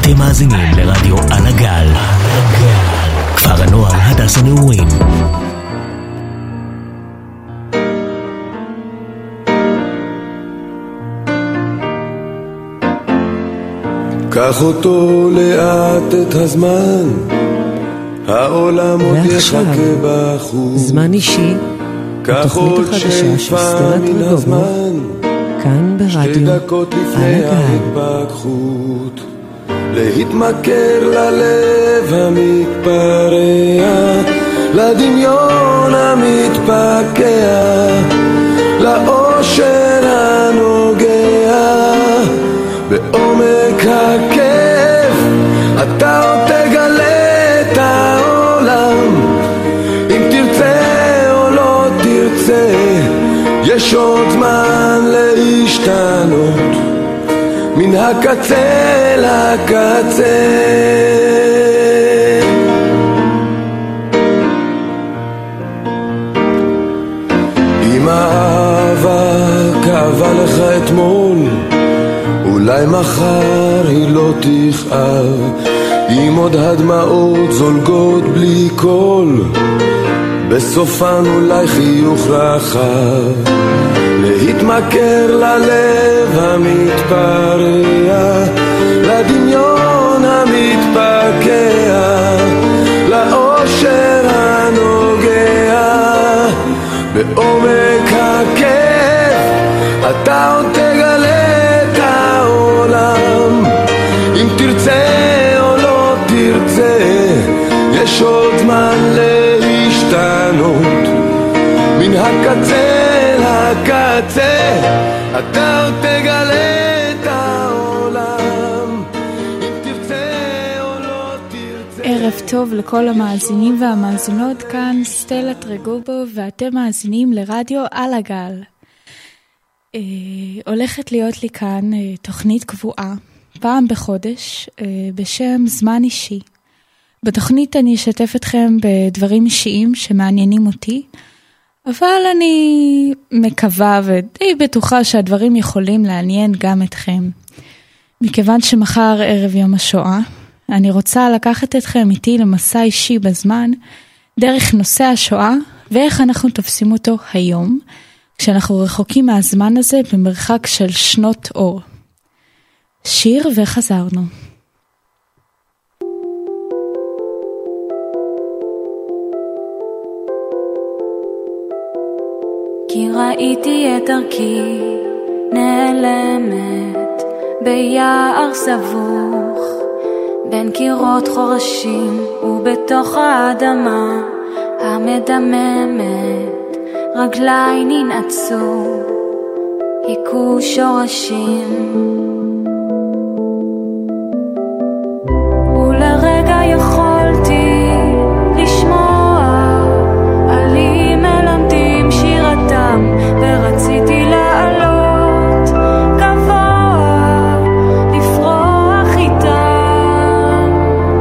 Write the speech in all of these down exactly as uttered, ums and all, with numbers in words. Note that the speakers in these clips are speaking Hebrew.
אתם מאזינים לרדיו על הגל, כפר הנוער הדס הנעורים. קח אותו לאט את הזמן, העולם עוד יחכה בחוץ. זמן אישי, התוכנית החדשה של סטלת רגובו, כאן ברדיו על הגל. להתמכר ללב המתפרע, לדמיון המתפקע, לאושר הנוגע בעומק הכיף. אתה עוד תגלה את העולם, אם תרצה או לא תרצה, יש עוד זמן להשתנות מן הקצה לקצה. אם האהבה כאבה לך אתמול, אולי מחר היא לא תכאב. אם עוד הדמעות זולגות בלי קול, בסופן אולי חיוך רחב. להתמכר ללב המתפרע, לדמיון המתפקע, לאושר הנוגע בעומק הכיף. אתה עוד תגלה את העולם, אם תרצה או לא תרצה, יש עוד זמן להשתנות מן הקצה לקצה. אתה עוד תגלה את העולם, אם תרצה או לא תרצה. ערב טוב לכל המאזינים והמאזינות, כאן סטלת רגובו ואתם מאזינים לרדיו על הגל. אה, הולכת להיות לי כאן אה, תוכנית קבועה, פעם בחודש, אה, בשם זמן אישי. בתוכנית אני אשתף אתכם בדברים אישיים שמעניינים אותי, אבל אני מקווה ודי בטוחה שהדברים יכולים לעניין גם אתכם. מכיוון שמחר ערב יום השואה, אני רוצה לקחת אתכם איתי למסע אישי בזמן, דרך נושא השואה ואיך אנחנו תופסים אותו היום, כשאנחנו רחוקים מהזמן הזה במרחק של שנות אור. שיר וחזרנו. כי ראיתי את דרכי נעלמת ביער סבוך, בין קירות חורשים ובתוך האדמה המדממת. רגליי ננעצו, היכו שורשים, ולרגע יכולתי לשמוע עלים מלמדים שירתם, ורציתי לעלות גבוה לפרוח איתם.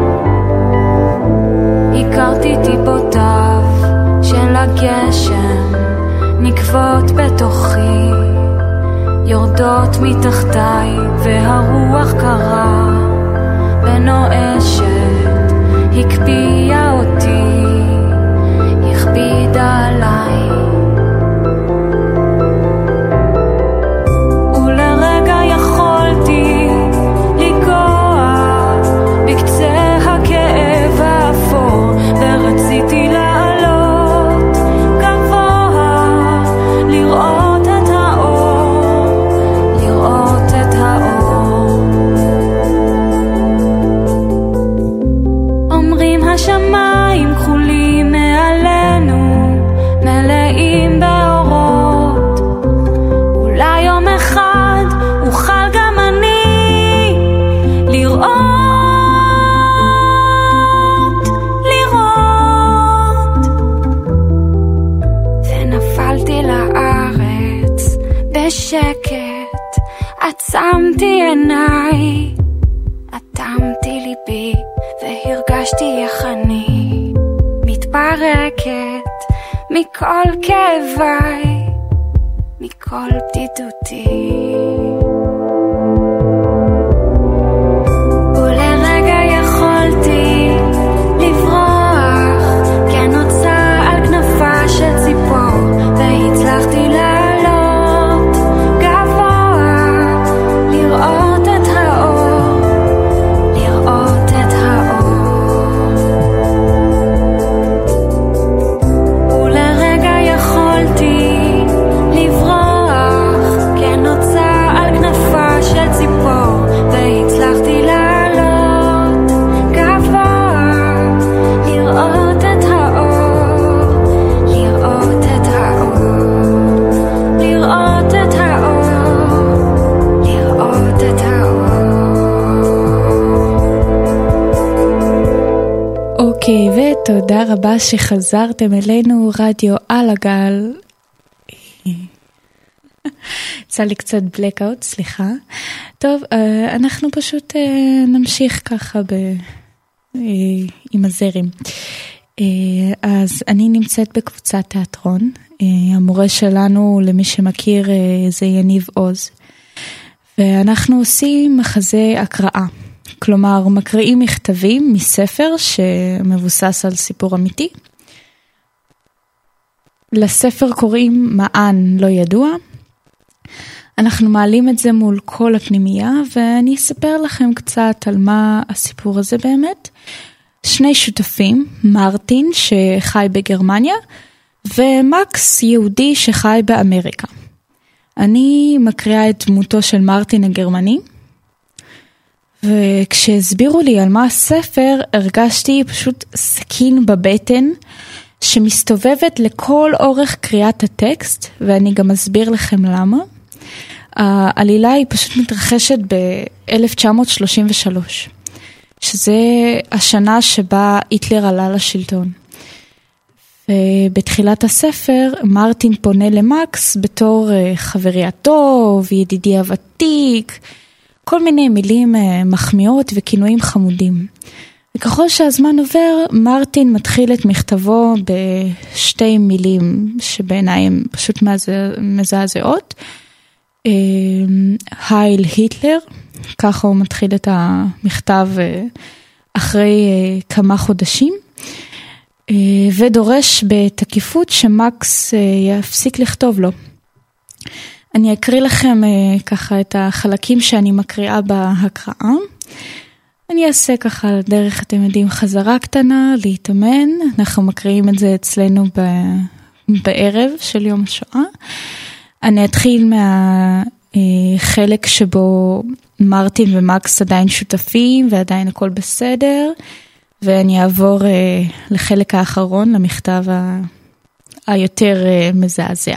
הכרתי טיפותיו של הגשם נקבות בתוכי, יורדות מתחתיי והרוח קרה ונואשת, הקפיאה אותי, הכבידה עליי. ולרגע יכולתי לגוע בקצה הכאב האפור, ורציתי לעלות גבוה לראות את האור, לראות את האור. אומרים השמיים כחולים מעלינו, מלאים באורות, אולי יום אחד אוכל גם אני לראות, לראות. ונפלתי לארץ בשקט, עצמתי עיניי, אטמתי ליבי והרגשתי איך אני מתפרקת מכל כאביי, מכל בדידותי. ולרגע ותודה רבה שחזרתם אלינו, רדיו על הגל. יצא לי קצת בלקאוט, סליחה. טוב, אנחנו פשוט נמשיך ככה ב... עם הזרים. אז אני נמצאת בקבוצת תיאטרון. המורה שלנו, למי שמכיר, זה יניב עוז. ואנחנו עושים מחזה הקראה. כלומר, מקריאים מכתבים מספר שמבוסס על סיפור אמיתי. לספר קוראים מען לא ידוע. אנחנו מעלים את זה מול כל הפנימייה, ואני אספר לכם קצת על מה הסיפור הזה באמת. שני שותפים, מרטין שחי בגרמניה, ומקס יהודי שחי באמריקה. אני מקריאה את דמותו של מרטין הגרמני, וכשהסבירו לי על מה הספר, הרגשתי פשוט סכין בבטן, שמסתובבת לכל אורך קריאת הטקסט, ואני גם אסביר לכם למה. העלילה היא פשוט מתרחשת ב-אלף תשע מאות שלושים ושלוש, שזה השנה שבה היטלר עלה לשלטון. ובתחילת הספר, מרטין פונה למקס בתור חברי הטוב, ידידי הוותיק, כל מיני מילים מחמיאות וכינויים חמודים. וככל שהזמן עובר, מרטין מתחיל את מכתבו בשתי מילים שבעיניי הן פשוט מזעזעות. הייל היטלר, ככה הוא מתחיל את המכתב אחרי כמה חודשים, ודורש בתקיפות שמקס יפסיק לכתוב לו. אני אקריא לכם ככה את החלקים שאני מקריאה בהקראה. אני אעשה ככה דרך, אתם יודעים, חזרה קטנה, להתאמן. אנחנו מקריאים את זה אצלנו בערב של יום השואה. אני אתחיל מהחלק שבו מרטין ומקס עדיין שותפים ועדיין הכל בסדר, ואני אעבור לחלק האחרון, למכתב היותר מזעזע.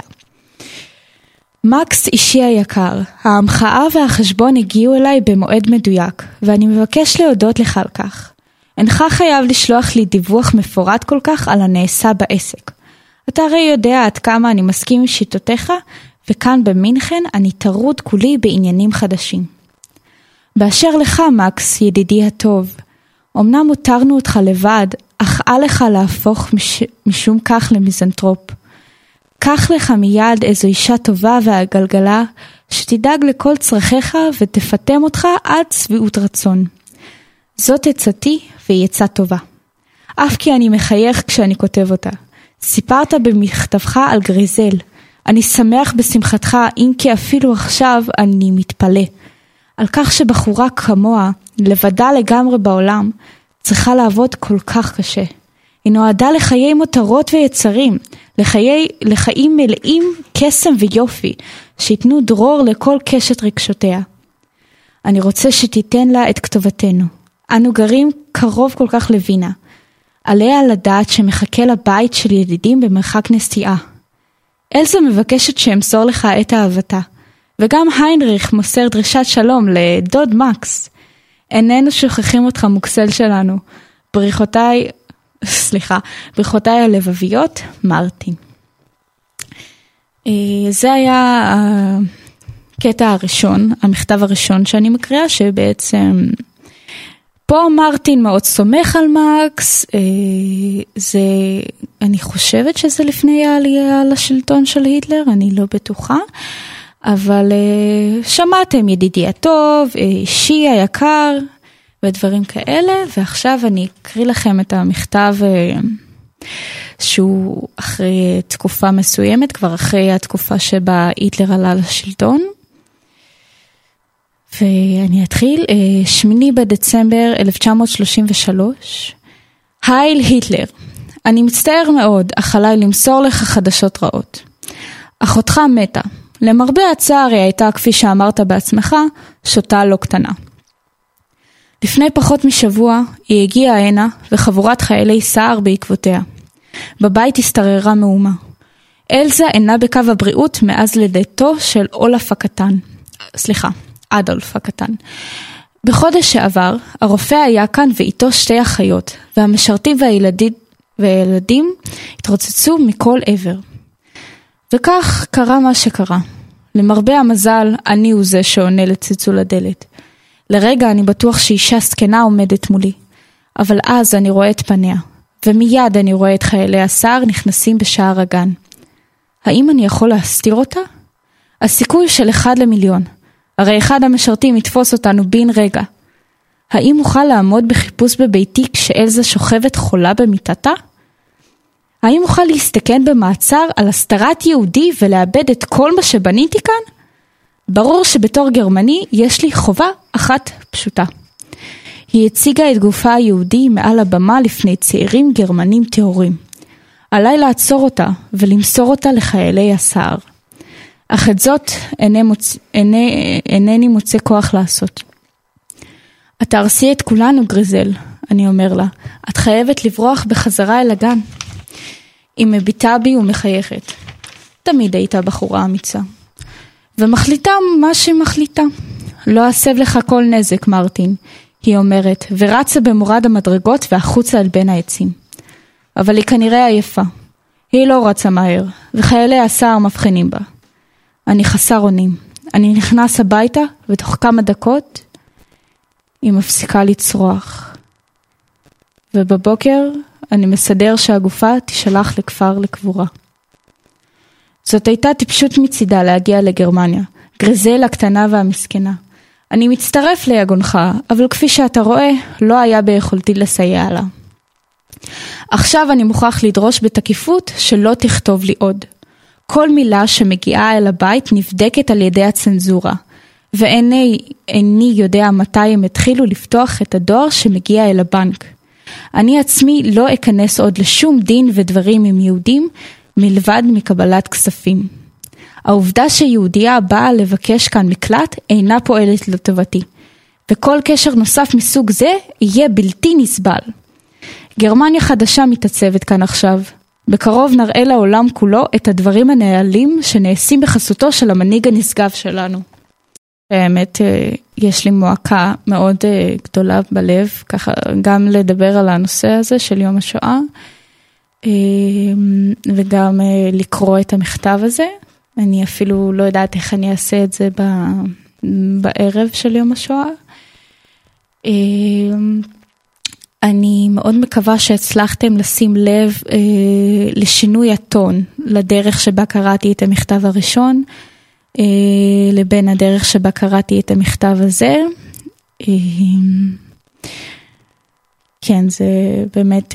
מקס אישי היקר, ההמחאה והחשבון הגיעו אליי במועד מדויק, ואני מבקש להודות לך על כך. אינך חייב לשלוח לי דיווח מפורט כל כך על הנעשה בעסק. אתה הרי יודע עד כמה אני מסכים עם שיטותיך, וכאן במינכן אני טרוד כולי בעניינים חדשים. באשר לך, מקס, ידידי הטוב, אמנם מותרנו אותך לבד, אך אל לך להפוך מש... משום כך למיזנטרופ. קח לך מיד איזו אישה טובה והגלגלה, שתדאג לכל צרכיך ותפתם אותך עד שביעות רצון. זאת עצתי והיא עצה טובה. אף כי אני מחייך כשאני כותב אותה. סיפרת במכתבך על גריזל. אני שמח בשמחתך, אם כי אפילו עכשיו אני מתפלא. על כך שבחורה כמוה, לבדה לגמרי בעולם, צריכה לעבוד כל כך קשה. היא נועדה לחיי מותרות ויצרים, לחיי, לחיים מלאים קסם ויופי, שיתנו דרור לכל קשת רגשותיה. אני רוצה שתיתן לה את כתובתנו. אנו גרים קרוב כל כך לווינה. עליה לדעת שמחכה לבית של ידידים במרחק נסיעה. אלזה מבקשת שאמסור לך את אהבתה, וגם היינריך מוסר דרישת שלום לדוד מקס. איננו שוכחים אותך מוקסל שלנו. בריחותיי, סליחה, בריחותיי הלבביות, מרטין. זה היה הקטע הראשון, המכתב הראשון שאני מקריאה, שבעצם פה מרטין מאוד סומך על מקס, זה, אני חושבת שזה לפני העלייה לשלטון של היטלר, אני לא בטוחה, אבל שמעתם ידידי הטוב, אישי היקר, ודברים כאלה, ועכשיו אני אקריא לכם את המכתב שהוא אחרי תקופה מסוימת, כבר אחרי התקופה שבה היטלר עלה לשלטון. ואני אתחיל, שמיני בדצמבר אלף תשע מאות שלושים ושלוש, הייל היטלר, אני מצטער מאוד, אך עליי למסור לך חדשות רעות. אחותך מתה, למרבה הצער היא הייתה, כפי שאמרת בעצמך, שוטה לא קטנה. לפני פחות משבוע היא הגיעה הנה וחבורת חיילי סער בעקבותיה. בבית הסתררה מאומה. אלזה אינה בקו הבריאות מאז לידתו של אולף הקטן. סליחה, אדולף הקטן. בחודש שעבר, הרופא היה כאן ואיתו שתי אחיות, והמשרתים והילדים, והילדים התרוצצו מכל עבר. וכך קרה מה שקרה. למרבה המזל, אני הוא זה שעונה לצלצול הדלת. לרגע אני בטוח שאישה זקנה עומדת מולי, אבל אז אני רואה את פניה, ומיד אני רואה את חיילי הסער נכנסים בשער הגן. האם אני יכול להסתיר אותה? הסיכוי של אחד למיליון. הרי אחד המשרתים יתפוס אותנו בין רגע. האם אוכל לעמוד בחיפוש בביתי כשאלזה שוכבת חולה במיטתה? האם אוכל להסתכן במעצר על הסתרת יהודי ולאבד את כל מה שבניתי כאן? ברור שבתור גרמני יש לי חובה אחת פשוטה. היא הציגה את גופה היהודי מעל הבמה לפני צעירים גרמנים טהורים. עליי לעצור אותה ולמסור אותה לחיילי הסער. אך את זאת איני מוצ... איני... אינני מוצא כוח לעשות. את תרסי את כולנו גריזל, אני אומר לה. את חייבת לברוח בחזרה אל הגן. היא מביטה בי ומחייכת. תמיד הייתה בחורה אמיצה. ומחליטה מה שהיא מחליטה. לא אסב לך כל נזק, מרטין, היא אומרת, ורצה במורד המדרגות והחוצה על בין העצים. אבל היא כנראה עייפה. היא לא רצה מהר, וחיילי הסער מבחינים בה. אני חסר אונים. אני נכנס הביתה, ותוך כמה דקות היא מפסיקה לצרוח. ובבוקר אני מסדר שהגופה תשלח לכפר לקבורה. זאת הייתה טיפשות מצידה להגיע לגרמניה, גריזל הקטנה והמסכנה. אני מצטרף ליגונך, אבל כפי שאתה רואה, לא היה ביכולתי לסייע לה. עכשיו אני מוכרח לדרוש בתקיפות שלא תכתוב לי עוד. כל מילה שמגיעה אל הבית נבדקת על ידי הצנזורה, ואיני איני יודע מתי הם התחילו לפתוח את הדואר שמגיע אל הבנק. אני עצמי לא אכנס עוד לשום דין ודברים עם יהודים, מלבד מקבלת כספים. העובדה שיהודיה באה לבקש כאן מקלט אינה פועלת לטובתי, וכל קשר נוסף מסוג זה יהיה בלתי נסבל. גרמניה חדשה מתעצבת כאן עכשיו. בקרוב נראה לעולם כולו את הדברים הנעלים שנעשים בחסותו של המנהיג הנשגב שלנו. באמת יש לי מועקה מאוד גדולה בלב, ככה גם לדבר על הנושא הזה של יום השואה, וגם לקרוא את המכתב הזה. אני אפילו לא יודעת איך אני אעשה את זה בערב של יום השואה. אני מאוד מקווה שהצלחתם לשים לב לשינוי הטון, לדרך שבה קראתי את המכתב הראשון, לבין הדרך שבה קראתי את המכתב הזה. כן, זה באמת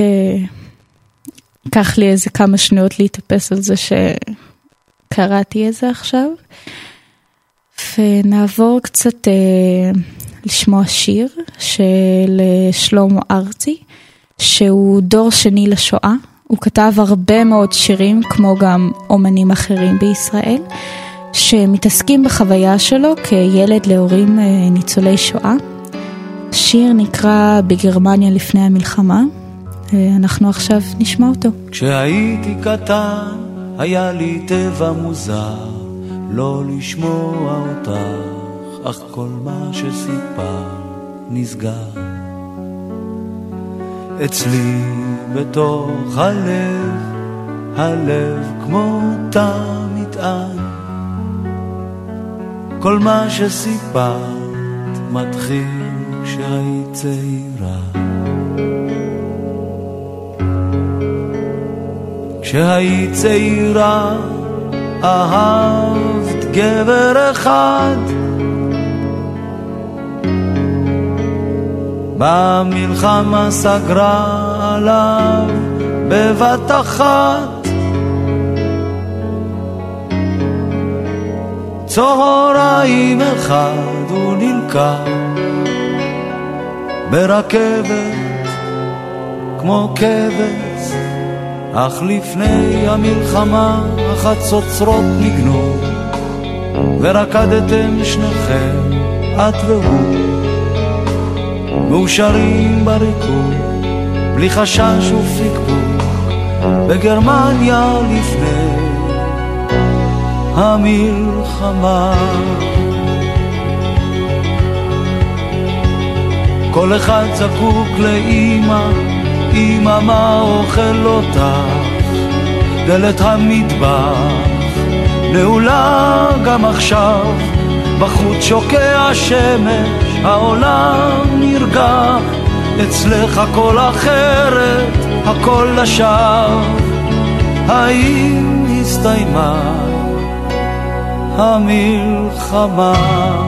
קח לי איזה כמה שניות להתאפס על זה שקראתי את זה עכשיו. ונעבור קצת לשמוע שיר של שלמה ארצי, שהוא דור שני לשואה. הוא כתב הרבה מאוד שירים, כמו גם אומנים אחרים בישראל, שמתעסקים בחוויה שלו כילד להורים ניצולי שואה. שיר נקרא בגרמניה לפני המלחמה. אנחנו עכשיו נשמע אותו. כשהייתי קטן היה לי טבע מוזר לא לשמוע אותך, אך כל מה שסיפר נסגר אצלי בתוך הלב, הלב כמו תא מטען. כל מה שסיפרת מתחיל כשהיית צעירה, כשהיית צעירה אהבת גבר אחד, במלחמה סגרה עליו בבת אחת. צהריים אחד הוא נלקח ברכבת כמו כבש, אך לפני המלחמה החצוצרות ניגנו ורקדתם שניכם את והוא מאושרים בריקוד בלי חשש ופקפוק בגרמניה לפני המלחמה. כל אחד זקוק לאמא אמא מה אוכל אותך, דלת המטבח נעולה גם עכשיו, בחוץ שוקע שמש, העולם נרגע, אצלך הכל אחרת, הכל לשווא. האם הסתיימה המלחמה?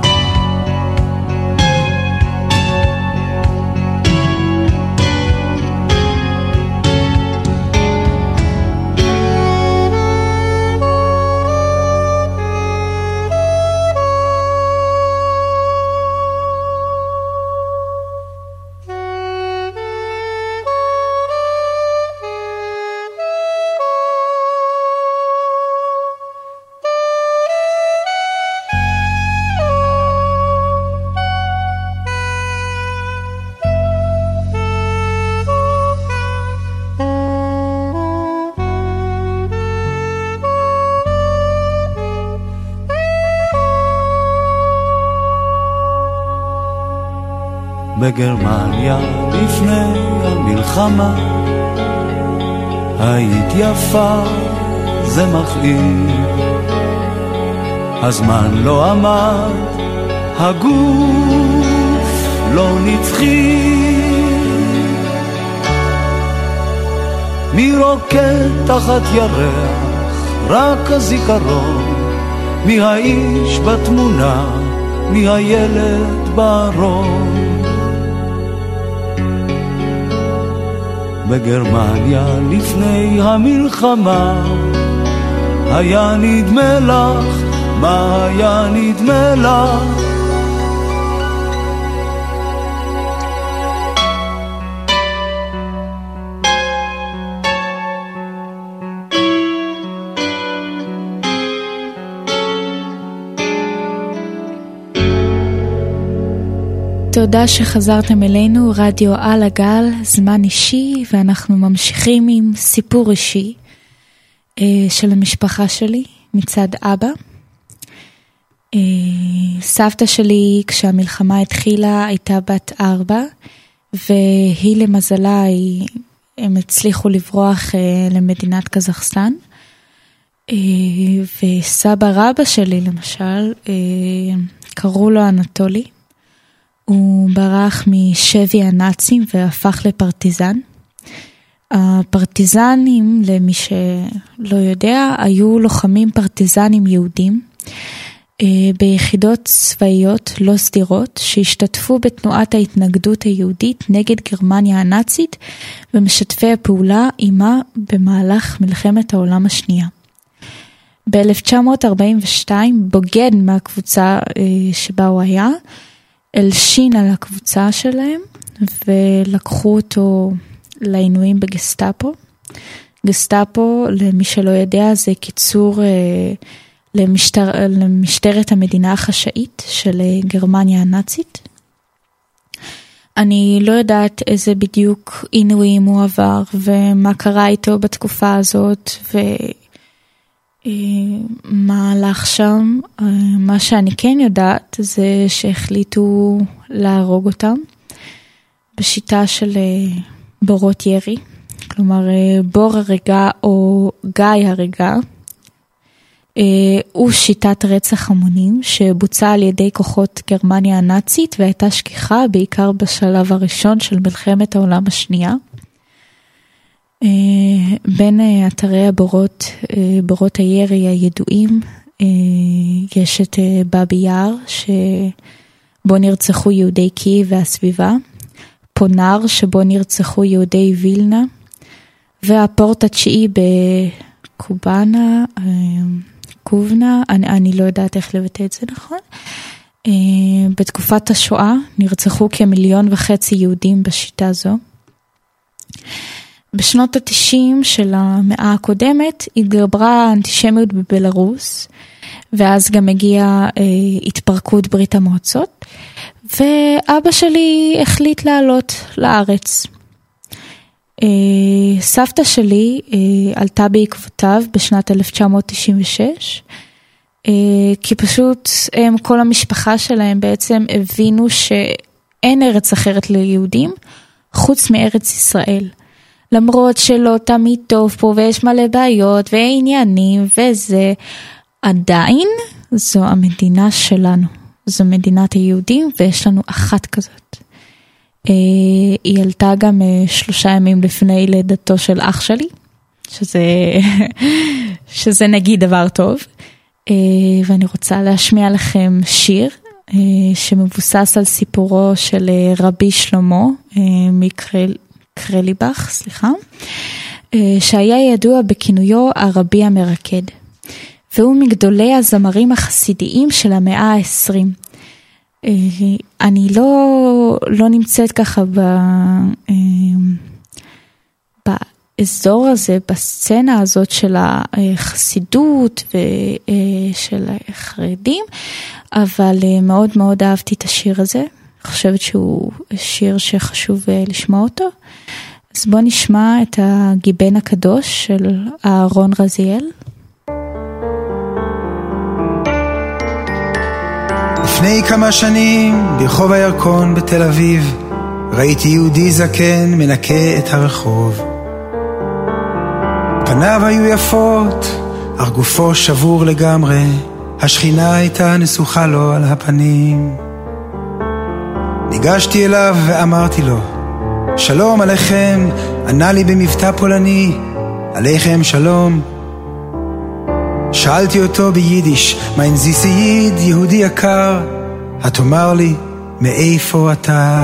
בגרמניה לפני המלחמה היית יפה, זה מכאיב, הזמן לא עמד, הגוף לא נצחי, מי רוקד תחת ירח, רק הזיכרון, מי האיש בתמונה, מי הילד בארון. בגרמניה לפני המלחמה היה נדמה לך, מה היה נדמה לך? תודה שחזרתם אלינו, רדיו על הגל, זמן אישי, ואנחנו ממשיכים עם סיפור אישי אה, של המשפחה שלי מצד אבא. אה, סבתא שלי כשהמלחמה התחילה הייתה בת ארבע, והיא למזלה, היא, הם הצליחו לברוח אה, למדינת קזחסטן. אה, וסבא רבא שלי למשל, אה, קראו לו אנטולי. הוא ברח משבי הנאצים והפך לפרטיזן. הפרטיזנים, למי שלא יודע, היו לוחמים פרטיזנים יהודים ביחידות צבאיות לא סדירות שהשתתפו בתנועת ההתנגדות היהודית נגד גרמניה הנאצית ומשתפי הפעולה עימה במהלך מלחמת העולם השנייה. ב-אלף תשע מאות ארבעים ושתיים בוגד מהקבוצה שבה הוא היה, אלשין על הקבוצה שלהם ולקחו אותו לעינויים בגסטאפו. גסטאפו, למי שלא יודע, זה קיצור אה, למשטר, למשטרת המדינה החשאית של גרמניה הנאצית. אני לא יודעת איזה בדיוק עינויים הוא עבר ומה קרה איתו בתקופה הזאת ומה הלך שם. מה שאני כן יודעת זה שהחליטו להרוג אותם בשיטה של בורות ירי, כלומר בור הרגע או גיא הרגע הוא שיטת רצח המונים שבוצעה על ידי כוחות גרמניה הנאצית והייתה שכיחה בעיקר בשלב הראשון של מלחמת העולם השנייה. בין אתרי הבורות, בורות הירי הידועים, יש את באבי יער שבו נרצחו יהודי קייב והסביבה, פונר שבו נרצחו יהודי וילנה, והפורט התשיעי בקובנה, קובנה, אני, אני לא יודעת איך לבטא את זה נכון. בתקופת השואה נרצחו כמיליון וחצי יהודים בשיטה זו. בשנות ה-תשעים של המאה הקודמת התגברה האנטישמיות בבלרוס, ואז גם הגיעה אה, התפרקות ברית המועצות, ואבא שלי החליט לעלות לארץ. אה, סבתא שלי אה, עלתה בעקבותיו בשנת אלף תשע מאות תשעים ושש, אה, כי פשוט הם, כל המשפחה שלהם בעצם הבינו שאין ארץ אחרת ליהודים, חוץ מארץ ישראל. למרות שלא תמיד טוב פה ויש מלא בעיות ועניינים וזה, עדיין זו המדינה שלנו. זו מדינת היהודים ויש לנו אחת כזאת. היא עלתה גם שלושה ימים לפני לידתו של אח שלי, שזה, שזה נגיד דבר טוב. ואני רוצה להשמיע לכם שיר שמבוסס על סיפורו של רבי שלמה מקרליבך, סליחה, שהיה ידוע בכינויו הרבי המרקד, והוא מגדולי הזמרים החסידיים של המאה העשרים. אני לא, לא נמצאת ככה ב, באזור הזה, בסצנה הזאת של החסידות ושל החרדים, אבל מאוד מאוד אהבתי את השיר הזה. אני חושבת שהוא שיר שחשוב לשמוע אותו. אז בוא נשמע את הגיבן הקדוש של אהרון רזיאל. לפני כמה שנים ברחוב הירקון בתל אביב ראיתי יהודי זקן מנקה את הרחוב. פניו היו יפות, אך גופו שבור לגמרי, השכינה הייתה נסוחה לו על הפנים. ניגשתי אליו ואמרתי לו, שלום עליכם. ענה לי במבטא פולני, עליכם שלום. שאלתי אותו ביידיש, מיין זיסייד יהודי יקר, התאמר לי, מאיפה אתה?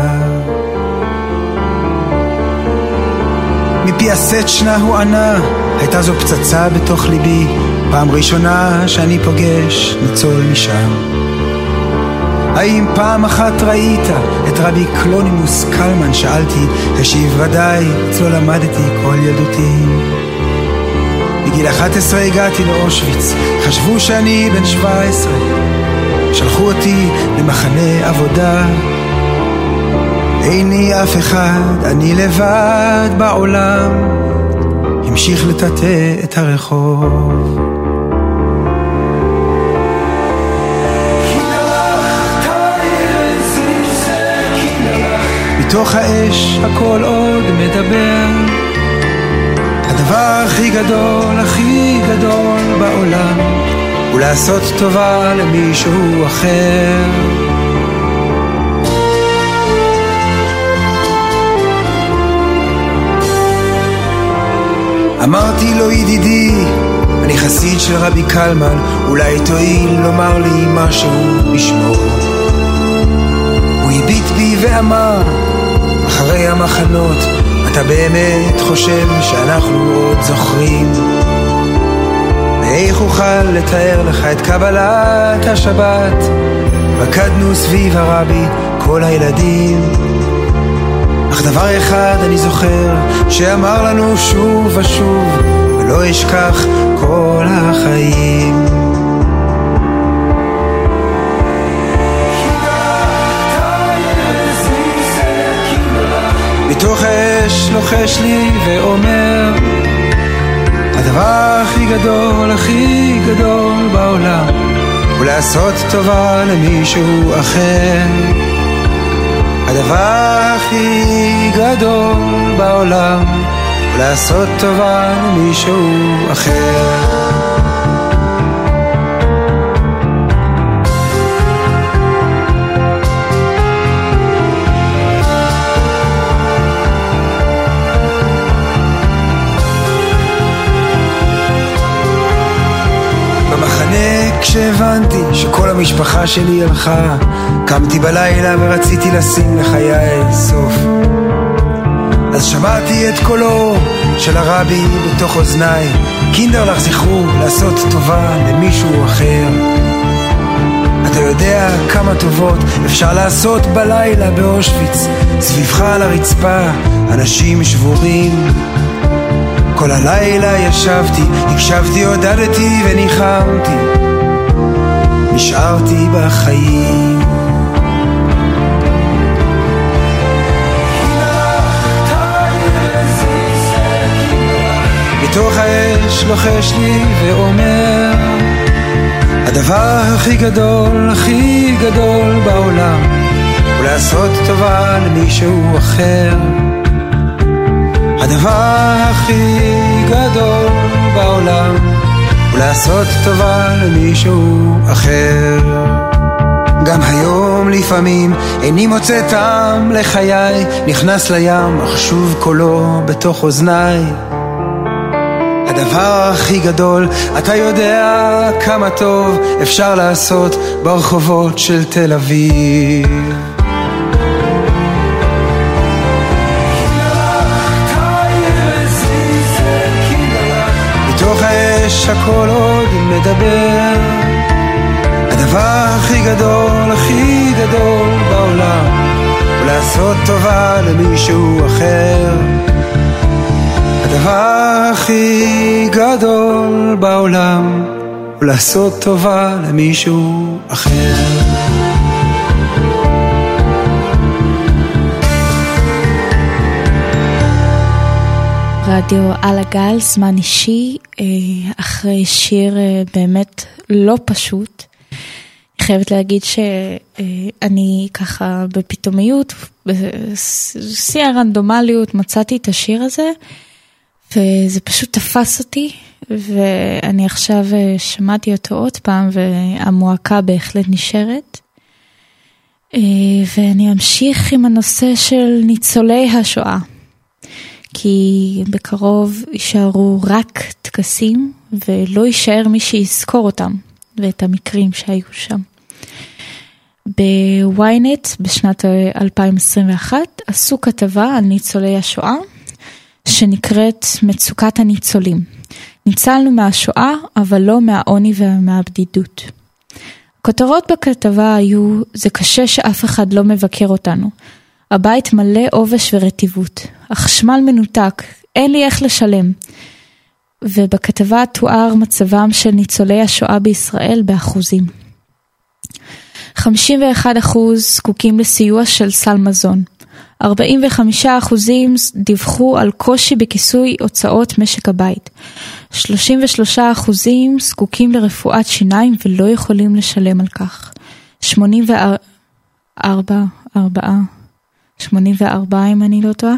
מפי הסצ'נה הוא ענה, הייתה זו פצצה בתוך ליבי, פעם ראשונה שאני פוגש ניצול משם. האם פעם אחת ראית את רבי קלונימוס קלמן? שאלתי, השיב ודאי, אצלו למדתי כל ילדותי. בגיל אחת עשרה הגעתי לאושוויץ, חשבו שאני בן שבע עשרה, שלחו אותי למחנה עבודה. איני אף אחד, אני לבד בעולם, המשיך לטאטא את הרחוב. מתוך האש הכל עוד מדבר, הדבר הכי גדול, הכי גדול בעולם, הוא לעשות טובה למישהו אחר. אמרתי לו, ידידי, אני חסיד של רבי קלמן, אולי תועיל לומר לי משהו בשמו. הוא הביט בי ואמר, אחרי המחנות, אתה באמת חושב שאנחנו עוד זוכרים? ואיך אוכל לתאר לך את קבלת השבת? רקדנו סביב הרבי כל הילדים, אך דבר אחד אני זוכר, שאמר לנו שוב ושוב, ולא אשכח כל החיים. מתוך האש לוחש לי ואומר, הדבר הכי גדול, הכי גדול בעולם, הוא לעשות טובה למישהו אחר. הדבר הכי גדול בעולם, הוא לעשות טובה למישהו אחר. כשהבנתי שכל המשפחה שלי הלכה, קמתי בלילה ורציתי לשים לחיי סוף. אז שמעתי את קולו של הרבי בתוך אוזניי, קינדר לך זכרו לעשות טובה למישהו אחר. אתה יודע כמה טובות אפשר לעשות בלילה באושוויץ, סביבך על הרצפה אנשים שבורים. כל הלילה ישבתי, הקשבתי, עודדתי וניחמתי, נשארתי בחיים. מתוך האש לוחש לי ואומר, הדבר הכי גדול, הכי גדול בעולם, הוא לעשות טובה למישהו אחר. הדבר הכי גדול בעולם הוא לעשות טובה למישהו אחר. גם היום לפעמים איני מוצא טעם לחיי, נכנס לים אך שוב קולו בתוך אוזניי. הדבר הכי גדול, אתה יודע כמה טוב אפשר לעשות ברחובות של תל אביב. מתוך האש הכל עוד מדבר. הדבר הכי גדול, הכי גדול בעולם הוא לעשות טובה למישהו אחר. הדבר הכי גדול בעולם הוא לעשות טובה למישהו אחר. רדיו על הגל, זמן אישי, אחרי שיר באמת לא פשוט. אני חייבת להגיד שאני ככה בפתאומיות, בשיא הרנדומליות מצאתי את השיר הזה, וזה פשוט תפס אותי, ואני עכשיו שמעתי אותו עוד פעם, והמועקה בהחלט נשארת. ואני אמשיך עם הנושא של ניצולי השואה, כי בקרוב יישארו רק טקסים, ולא יישאר מי שיזכור אותם, ואת המקרים שהיו שם. בוויינט בשנת אלפיים עשרים ואחת עשו כתבה על ניצולי השואה, שנקראת מצוקת הניצולים. ניצלנו מהשואה, אבל לא מהעוני ומהבדידות. הכותרות בכתבה היו, זה קשה שאף אחד לא מבקר אותנו. הבית מלא עובש ורטיבות. החשמל מנותק, אין לי איך לשלם. ובכתבה תואר מצבם של ניצולי השואה בישראל באחוזים. חמישים ואחד אחוז זקוקים לסיוע של סל מזון. ארבעים וחמישה אחוזים דיווחו על קושי בכיסוי הוצאות משק הבית. שלושים ושלושה אחוזים זקוקים לרפואת שיניים ולא יכולים לשלם על כך. שמונים וארבע, ארבעה, שמונים וארבע אם אני לא טועה,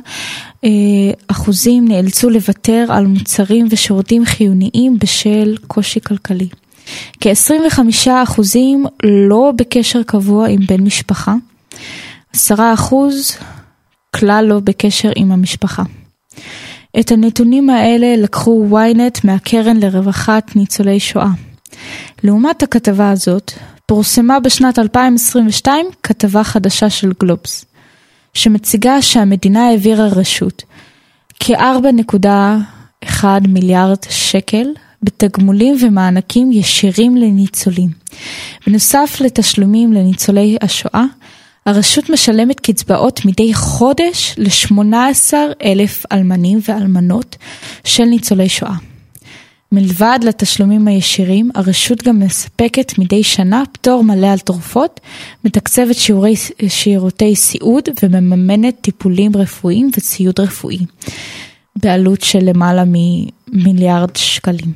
אחוזים נאלצו לוותר על מוצרים ושירותים חיוניים בשל קושי כלכלי. כ-עשרים וחמישה אחוזים לא בקשר קבוע עם בן משפחה. עשרה אחוז כלל לא בקשר עם המשפחה. את הנתונים האלה לקחו וויינט מהקרן לרווחת ניצולי שואה. לעומת הכתבה הזאת, פורסמה בשנת אלפיים עשרים ושתיים כתבה חדשה של גלובס, שמציגה שהמדינה העבירה רשות כ-ארבע נקודה אחת מיליארד שקל בתגמולים ומענקים ישירים לניצולים. בנוסף לתשלומים לניצולי השואה, הרשות משלמת קצבאות מדי חודש ל-שמונה עשר אלף אלמנים ואלמנות של ניצולי שואה. מלבד לתשלומים הישירים, הרשות גם מספקת מדי שנה פטור מלא על תרופות, מתקצבת שיעורי, שירותי סיעוד ומממנת טיפולים רפואיים וציוד רפואי, בעלות של למעלה ממיליארד שקלים.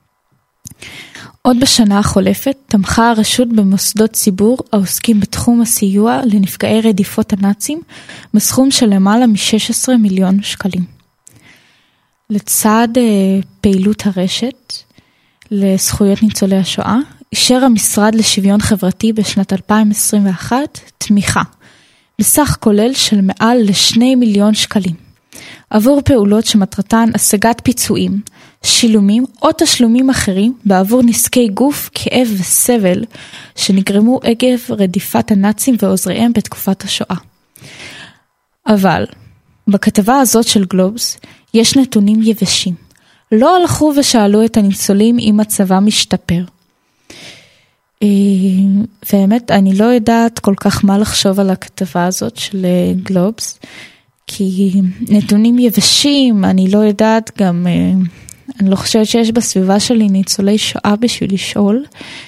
עוד בשנה החולפת תמכה הרשות במוסדות ציבור העוסקים בתחום הסיוע לנפגעי רדיפות הנאצים בסכום של למעלה מ-שישה עשר מיליון שקלים. לצד פעילות הרשת לזכויות ניצולי השואה, אישר המשרד לשוויון חברתי בשנת אלפיים עשרים ואחת תמיכה בסך כולל של מעל לשני מיליון שקלים עבור פעולות שמטרתן השגת פיצויים, שילומים או תשלומים אחרים בעבור נזקי גוף, כאב וסבל שנגרמו עקב רדיפת הנאצים ועוזריהם בתקופת השואה. אבל בכתבה הזאת של גלובס יש נתונים יבשים. לא הלכו ושאלו את הניצולים אם מצבם משתפר. באמת אני לא יודעת כל כך מה לחשוב על הכתבה הזאת של גלובס, כי נתונים יבשים, אני לא יודעת גם, אני לא חושבת שיש בסביבה שלי ניצולי שואה בשביל לשאול.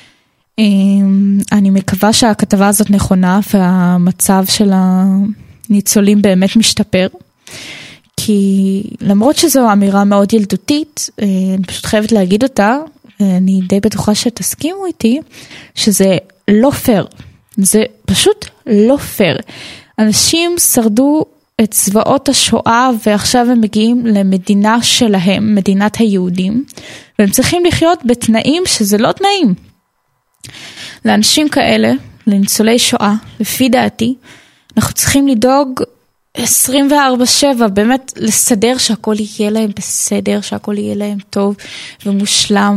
אני מקווה שהכתבה הזאת נכונה והמצב של הניצולים באמת משתפר. כי למרות שזו אמירה מאוד ילדותית, אני פשוט חייבת להגיד אותה, ואני די בטוחה שתסכימו איתי, שזה לא פייר. זה פשוט לא פייר. אנשים שרדו את זוועות השואה, ועכשיו הם מגיעים למדינה שלהם, מדינת היהודים, והם צריכים לחיות בתנאים שזה לא תנאים. לאנשים כאלה, לניצולי שואה, לפי דעתי, אנחנו צריכים לדאוג עשרים וארבע שבע, באמת לסדר שהכל יהיה להם בסדר, שהכל יהיה להם טוב ומושלם,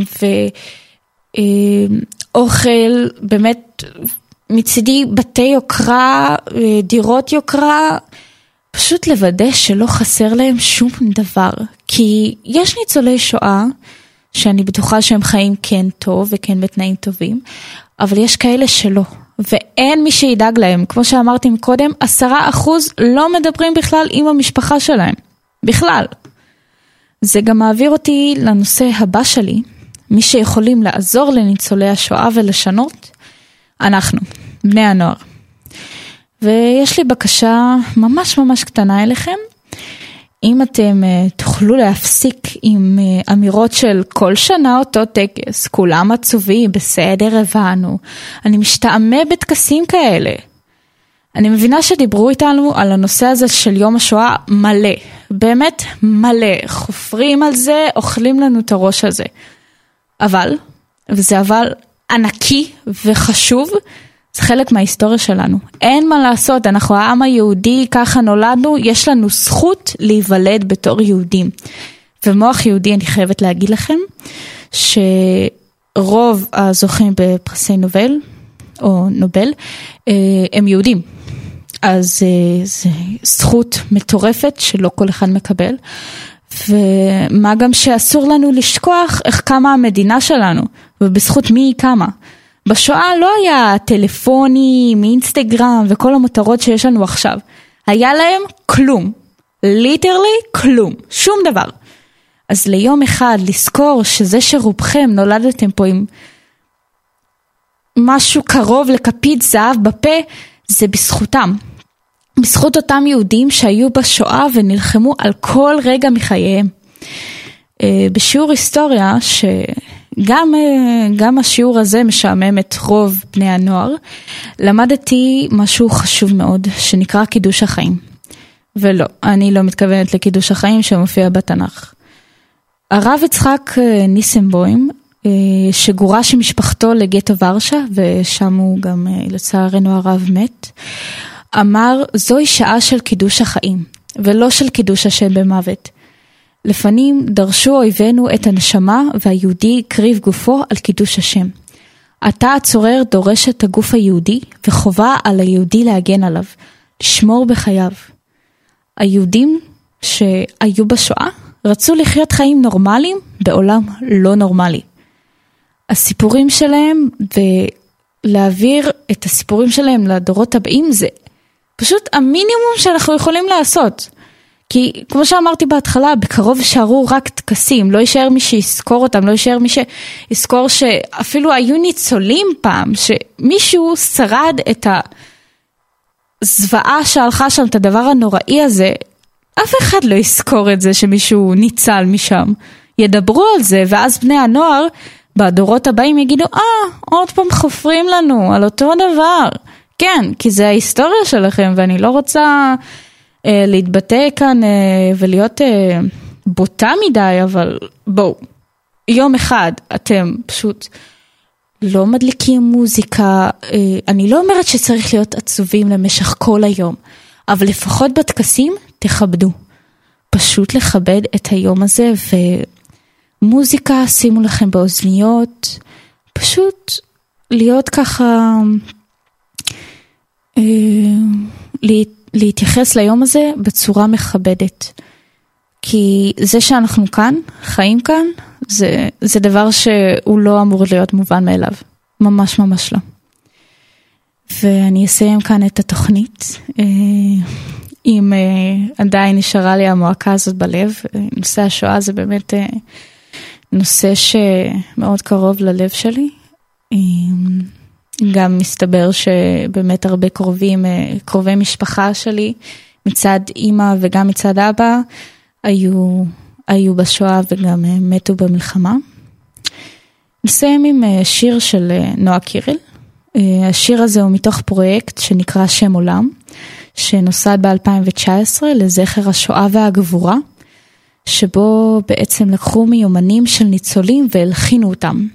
ואוכל, באמת מצידי בתי יוקרה, דירות יוקרה, פשוט לוודא שלא חסר להם שום דבר, כי יש ניצולי שואה, שאני בטוחה שהם חיים כן טוב וכן בתנאים טובים, אבל יש כאלה שלא, ואין מי שידאג להם. כמו שאמרתי מקודם, עשרה אחוז לא מדברים בכלל עם המשפחה שלהם, בכלל. זה גם מעביר אותי לנושא הבא שלי, מי שיכולים לעזור לניצולי השואה ולשנות, אנחנו, בני הנוער. ויש לי בקשה ממש ממש קטנה אליכם, אם אתם uh, תוכלו להפסיק עם uh, אמירות של כל שנה אותו טקס, כולם עצובים, בסדר הבנו, אני משתעמה בטקסים כאלה. אני מבינה שדיברו איתנו על הנושא הזה של יום השואה מלא, באמת מלא, חופרים על זה, אוכלים לנו את הראש הזה. אבל, וזה אבל ענקי וחשוב, זה חלק מההיסטוריה שלנו. אין מה לעשות, אנחנו העם היהודי, ככה נולדנו, יש לנו זכות להיוולד בתור יהודים. ומוח יהודי, אני חייבת להגיד לכם, שרוב הזוכים בפרסי נובל, או נובל, הם יהודים. אז זו זכות מטורפת שלא כל אחד מקבל. ומה גם שאסור לנו לשכוח איך קמה המדינה שלנו, ובזכות מי היא קמה. בשואה לא היה טלפונים, אינסטגרם וכל המותרות שיש לנו עכשיו. היה להם כלום. ליטרלי כלום. שום דבר. אז ליום אחד לזכור שזה שרובכם נולדתם פה עם משהו קרוב לכפית זהב בפה, זה בזכותם. בזכות אותם יהודים שהיו בשואה ונלחמו על כל רגע מחייהם. בשיעור היסטוריה ש... גם, גם השיעור הזה משעמם את רוב בני הנוער, למדתי משהו חשוב מאוד, שנקרא קידוש החיים. ולא, אני לא מתכוונת לקידוש החיים שמופיע בתנ"ך. הרב יצחק ניסנבוים, שגורש משפחתו לגטו ורשה, ושם הוא גם לצערנו הרב מת, אמר, זוהי שעה של קידוש החיים, ולא של קידוש השם במוות. לפנים דרשו אויבינו את הנשמה, והיהודי הקריב גופו על קידוש השם. עתה הצורר דורש את הגוף היהודי, וחובה על היהודי להגן עליו, לשמור בחייו. היהודים שהיו בשואה, רצו לחיות חיים נורמליים, בעולם לא נורמלי. הסיפורים שלהם, ולהעביר את הסיפורים שלהם לדורות הבאים, זה פשוט המינימום שאנחנו יכולים לעשות. כי כמו שאמרתי בהתחלה, בקרוב שערו רק תקסים, לא יישאר מי שיזכור אותם, לא יישאר מי שיזכור שאפילו היו ניצולים פעם, שמישהו שרד את הזוועה שהלכה שם, את הדבר הנוראי הזה, אף אחד לא יזכור את זה שמישהו ניצל משם. ידברו על זה, ואז בני הנוער בדורות הבאים יגידו, אה, עוד פעם חופרים לנו על אותו דבר. כן, כי זה ההיסטוריה שלכם, ואני לא רוצה להתבטא כאן ולהיות בוטה מדי, אבל בואו, יום אחד אתם פשוט לא מדליקים מוזיקה, אני לא אומרת שצריך להיות עצובים למשך כל היום, אבל לפחות בטקסים תכבדו, פשוט לכבד את היום הזה, ומוזיקה שימו לכם באוזניות, פשוט להיות ככה, להתאר, להתייחס ליום הזה בצורה מכבדת. כי זה שאנחנו כאן, חיים כאן, זה, זה דבר שהוא לא אמור להיות מובן מאליו. ממש ממש לא. ואני אסיים כאן את התוכנית. אם עדיין נשארה לי המועקה הזאת בלב, נושא השואה זה באמת נושא שמאוד קרוב ללב שלי. גם מסתבר שבאמת הרבה קרובים, קרובי משפחה שלי, מצד אמא וגם מצד אבא, היו, היו בשואה וגם מתו במלחמה. נסיים עם שיר של נועה קירל. השיר הזה הוא מתוך פרויקט שנקרא שם עולם, שנוסד ב-אלפיים תשע עשרה לזכר השואה והגבורה, שבו בעצם לקחו מיומנים של ניצולים והלחינו אותם.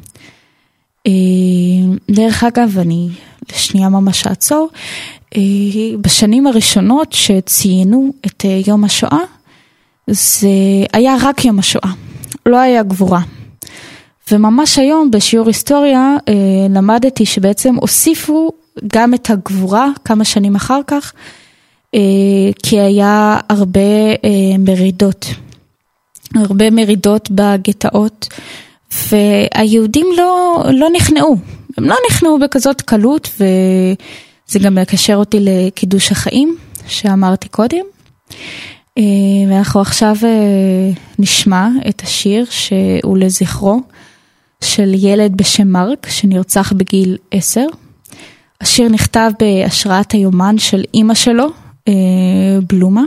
דרך אגב, אני לשנייה ממש אעצור, בשנים הראשונות שציינו את יום השואה, זה היה רק יום השואה, לא היה גבורה. וממש היום בשיעור היסטוריה למדתי שבעצם הוסיפו גם את הגבורה כמה שנים אחר כך, כי היה הרבה מרידות, הרבה מרידות בגטאות, והיהודים לא, לא נכנעו, הם לא נכנעו בכזאת קלות, וזה גם מקשר אותי לקידוש החיים שאמרתי קודם. ואנחנו עכשיו נשמע את השיר שהוא לזכרו של ילד בשם מרק שנרצח בגיל עשר. השיר נכתב בהשראת היומן של אמא שלו, בלומה.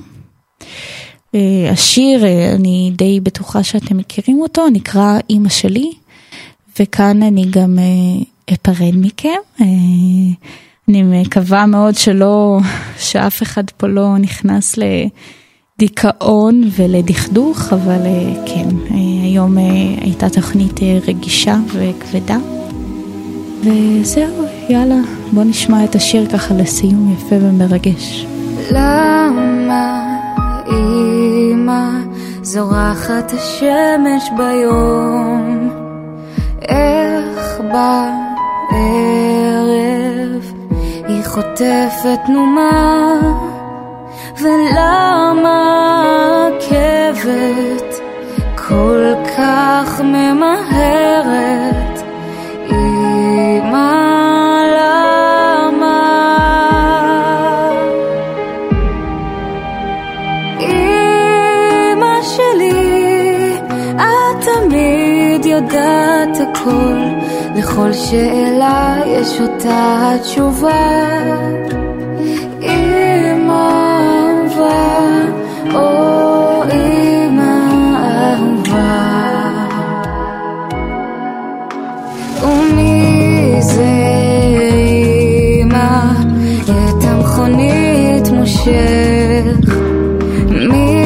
השיר, אני די בטוחה שאתם מכירים אותו, נקרא אמא שלי, וכאן אני גם אפרד מכם. אני מקווה מאוד שלא, שאף אחד פה לא נכנס לדיכאון ולדכדוך, אבל כן, היום הייתה תוכנית רגישה וכבדה. וזהו, יאללה, בוא נשמע את השיר ככה לסיום יפה ומרגש. למה אמא זורחת השמש ביום, איך בערב היא חוטפת נומה, ולמה עקבת כל כך ממהרת אמא, למה אמא שלי את תמיד יודעת הכל, לכל שאלה יש אותה תשובה. אמא אהובה, או אמא אהובה, ומי זה אמא את המכונית מושך, מי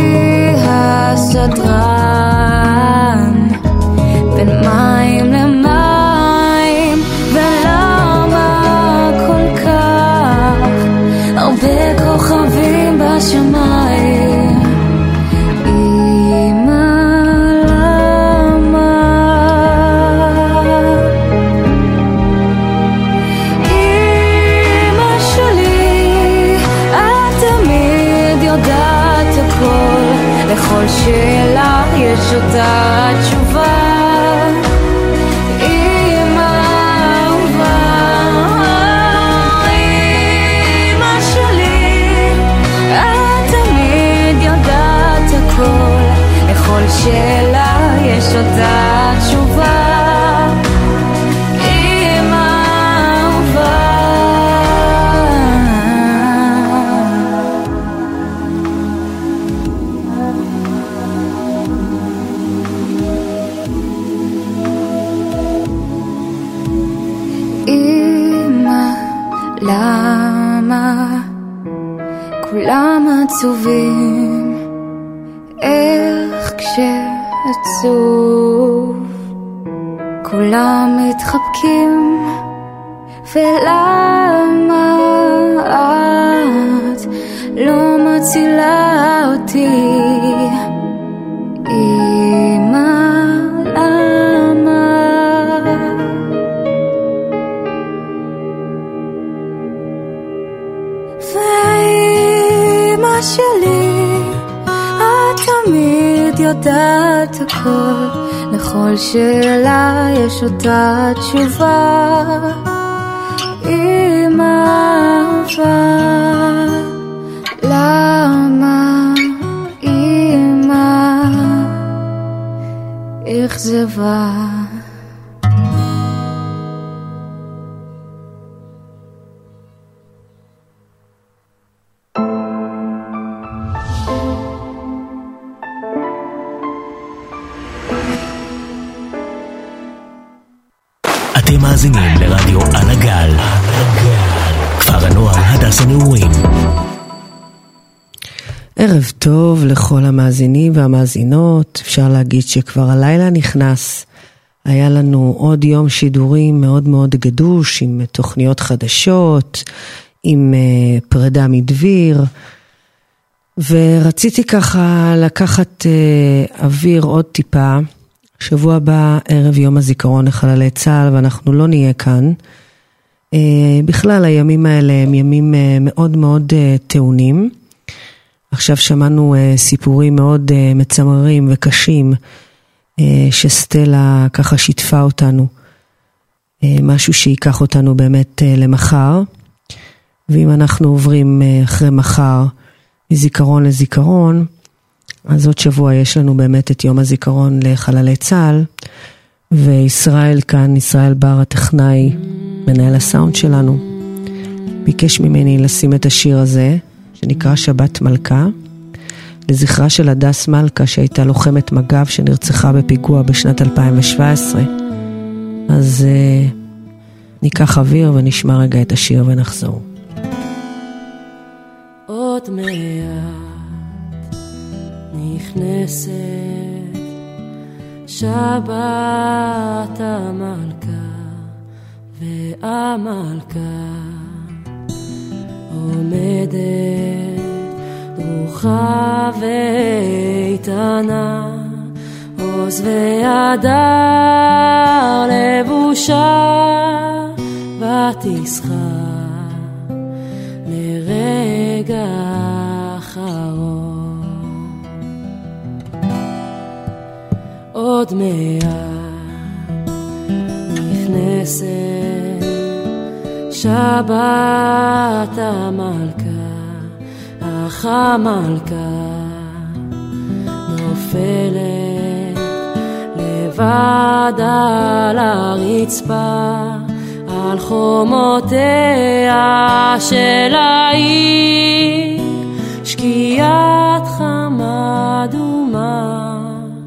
הסדרן בין מים למים, ולמה כל כך הרבה כוכבים בשמיים. אמא, למה אמא שלי את תמיד יודעת הכל, לכל שאלה יש אותה תשובה. לכל שאלה יש אותה תשובה. אמא אהובה, אמא, למה כולם עצובים, איך כשעצוב כולם מתחבקים, ולמה את לא מצילה אותי אמא, למה ואמא שלי תמיד יודעת הכל, לכל שאלה יש אותה תשובה. אמא אהובה, למה אמא אכזבה. אתם מאזינים לרדיו על הגל, כפר הנוער הדס הנעורים. ערב טוב לכל המאזינים והמאזינות. אפשר להגיד שכבר הלילה נכנס. היה לנו עוד יום שידורים מאוד מאוד גדוש, עם תוכניות חדשות, עם uh, פרידה מדביר, ורציתי ככה לקחת uh, אוויר עוד טיפה. שבוע הבא ערב יום הזיכרון לחללי צה"ל, ואנחנו לא נהיה כאן. Uh, בכלל הימים האלה הם ימים uh, מאוד מאוד uh, טעונים. עכשיו שמענו uh, סיפורים מאוד uh, מצמררים וקשים, uh, שסטלה ככה שיתפה אותנו, uh, משהו שיקח אותנו באמת uh, למחר, ואם אנחנו עוברים uh, אחרי מחר מזיכרון לזיכרון, אז עוד שבוע יש לנו באמת את יום הזיכרון לחללי צה"ל, וישראל כאן, ישראל בר הטכנאי, מנהל הסאונד שלנו, ביקש ממני לשים את השיר הזה, שנקרא שבת מלכה, לזכרה של הדס מלכה, שהייתה לוחמת מג"ב שנרצחה בפיגוע בשנת אלפיים שבע עשרה. אז uh, ניקח אוויר ונשמע רגע את השיר ונחזור. עוד מעט נכנסת שבת המלכה, והמלכה עומדת דרוכה ואיתנה, עוז והדר לבושה, ותשחה לרגע אחרון. עוד מעט נכנסת שבת המלכה, אך המלכה נופלת לבד על הרצפה, על חומותיה של העיר, שקיעת חמה דומה,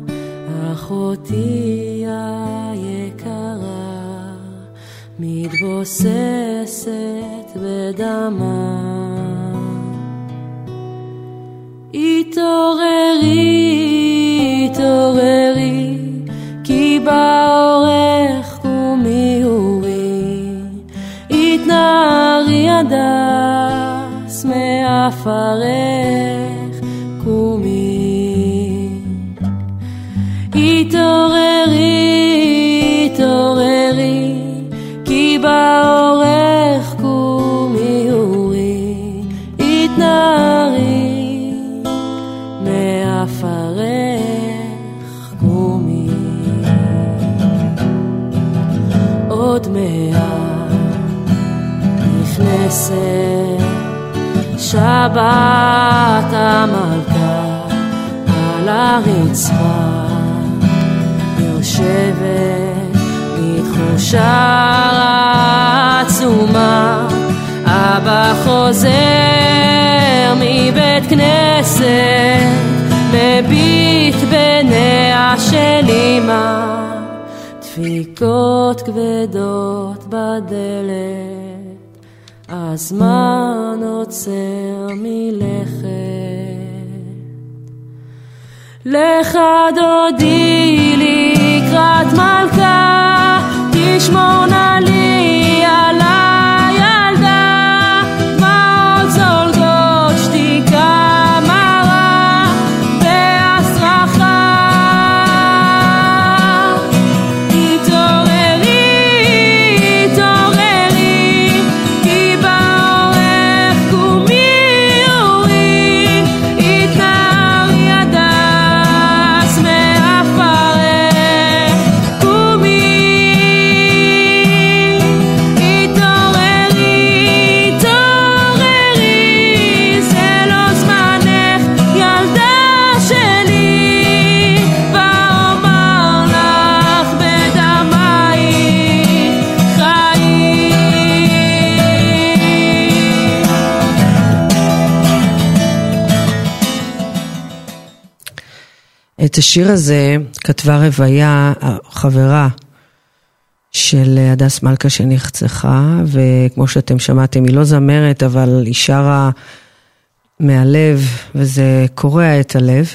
אחותי היקרה מתבוססת בדמה. התעוררי, התעוררי, כי באורך קומי אורי, התנערי הדס מאפרך קומי. התעוררי, התעוררי, כי באורך קומי אורי, התנערי מאפרך קומי. עוד מעט נכנסת שבת המלכה, על הרצפה יושבת בתחושה עצומה, אבא חוזר מבית כנסת, מביט בניה של אמא, דפיקות כבדות בדלת, הזמן עוצר מלכת. לך דודי לקראת מלכה, תשמור נא לי על הילדה, דמעות זולגות שתיקה מרה בהסרחה. התעוררי, התעוררי, כי באורך קומי אורי, התנערי הדס מאפרך קומי. התעוררי, התעוררי, זה לא זמנך ילדה שלי, ואומר לך בדמייך חיי. את השיר הזה כתבה רוויה, חברה של הדס מלכה שנרצחה, וכמו שאתם שמעתם, היא לא זמרת, אבל היא שרה מהלב, וזה קורע את הלב.